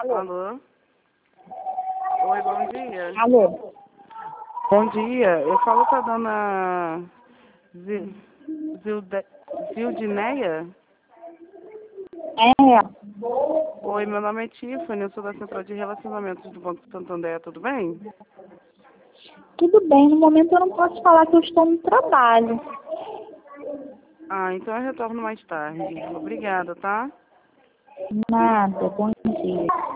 Alô? Oi, bom dia. Alô? Bom dia. Eu falo com a dona Zildineia? É, Oi, meu nome é Tiffany, eu sou da Central de Relacionamentos do Banco Santander, tudo bem? tudo bem. No momento eu não posso falar que eu estou no trabalho. Ah, então eu retorno mais tarde. Obrigada, tá? Nada, bom dia.